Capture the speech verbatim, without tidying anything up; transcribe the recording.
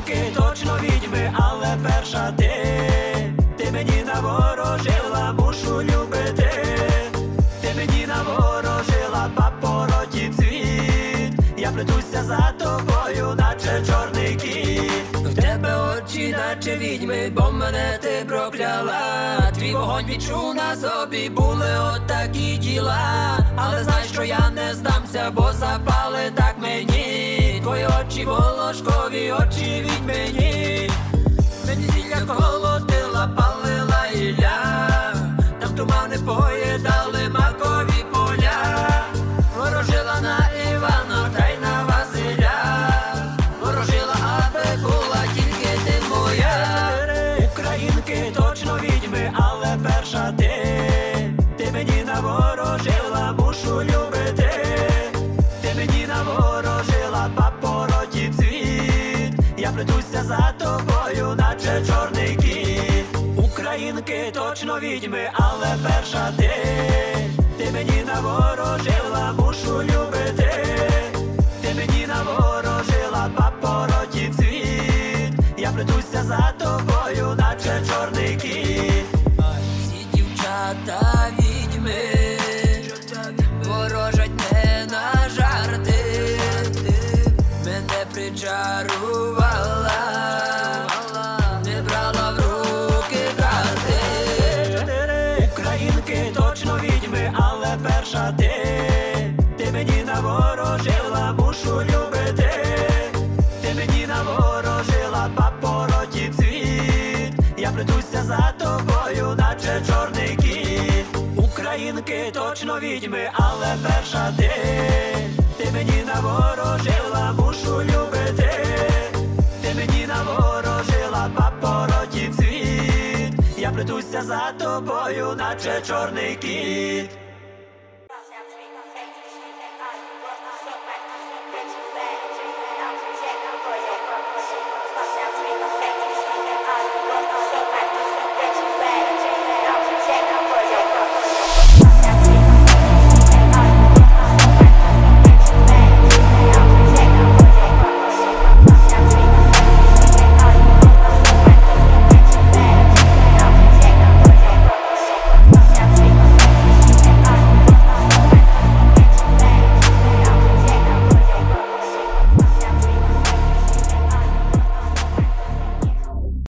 Українки точно відьми, але перша ти. Ти мені наворожила, мушу любити. Ти мені наворожила, папороті цвіт. Я плетуся за тобою, наче чорний кіт. В тебе очі, наче відьми, бо мене ти прокляла. Твій вогонь відчув на собі, були отакі діла. Але знай, що я не здамся, бо запали так мені. Твої очі волошкові, очі відьмині. Мені зілля колотила, палила ілля. Там тумани поїдали макові поля. Ворожила на Івана, та й на Василя. Ворожила, аби була тільки ти моя. Українки точно відьми, але перша ти. Ти мені наворожила, мушу любити. Ти мені наворожила, папороті цвіт. Я плетуся за тобою, наче чорний кіт. Українки точно відьми, але перша ти. Ти мені наворожила, мушу любити. Ти мені наворожила, папороті цвіт. Я плетуся за тобою, наче чорний кіт. Ці дівчата відьми ворожать не на жарти. Мене причарувала, не брала в руки карти. Українки точно відьми, але перша ти. Ти мені наворожила, мушу любити. Ти мені наворожила, папороті цвіт. Я плетуся за тобою, наче чорний кіт. Українки точно відьми, але перша ти. Ти мені наворожила, мушу любити. Ти мені наворожила, папороті цвіт. Я плетуся за тобою, наче чорний кіт.